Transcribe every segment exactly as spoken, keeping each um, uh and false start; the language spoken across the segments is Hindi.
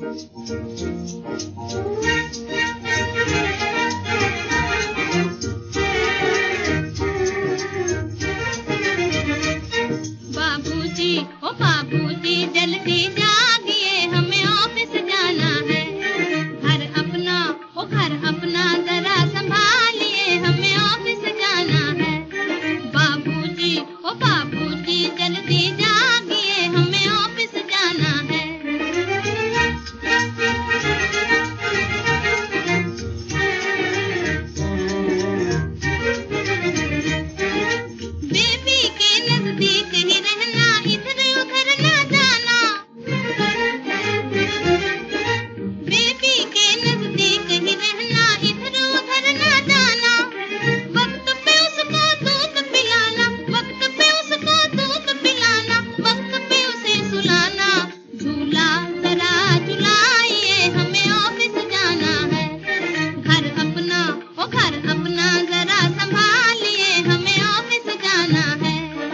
बाबूजी, ओ बाबूजी जल्दी जागिए, हमें ऑफिस जाना है। घर अपना, ओ घर अपना जरा संभालिए, हमें ऑफिस जाना है। बाबूजी, ओ बाबूजी जल्दी जागिए, हमें ऑफिस जाना है। बेबी के नजदीक ही रहना, इधर उधर ना जाना। बेबी के नजदीक ही रहना, इधर उधर ना जाना। वक्त पे उसको दूध पिलाना, वक्त पे उसको दूध पिलाना, वक्त पे उसे सुलाना। झूला जरा झुलाइए, हमें ऑफिस जाना है। घर अपना, ओ घर अपना जरा संभालिए, हमें ऑफिस जाना है।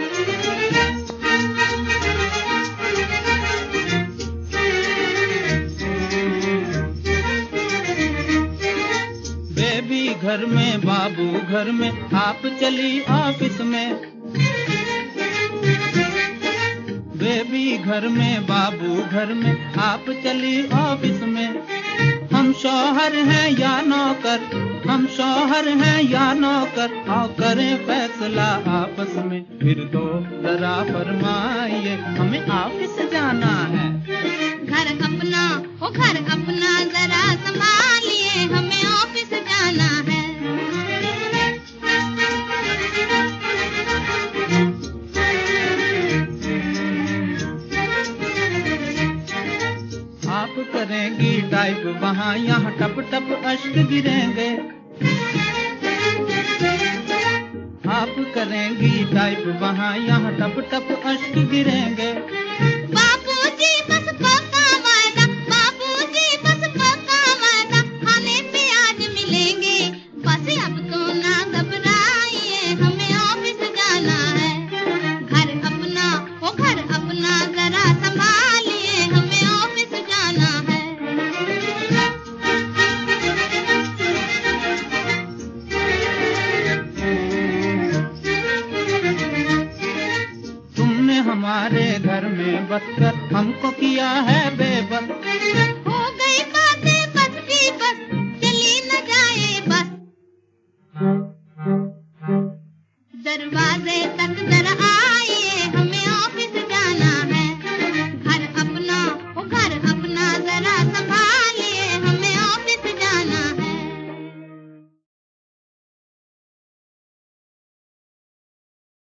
बेबी घर में, बाबू घर में, आप चली ऑफिस में। बेबी घर में, बाबू घर में, आप चली ऑफिस में। हम शौहर हैं या नौकर, हम शौहर हैं या नौकर, आओ करें फैसला आपस में। फिर तो जरा फरमाइए, हमें ऑफिस जाना है। घर अपना, ओ घर अपना जरा संभालिए, हमें ऑफिस जाना है। आप करेंगी टाइप वहाँ, यहाँ टप टप अश्क गिरेंगे। आप करेंगी टाइप वहाँ, यहाँ टप टप अश्क गिरेंगे। बाबूजी बस पक्का वादा, बाबूजी बस पक्का वादा, खाने पे आज मिलेंगे। बस अब तो ना घबराइए, हमें ऑफिस जाना है। घर अपना, ओ घर अपना जरा संभालिए, हमें ऑफिस जाना है। तुमने हमारे घर में बसकर हमको किया है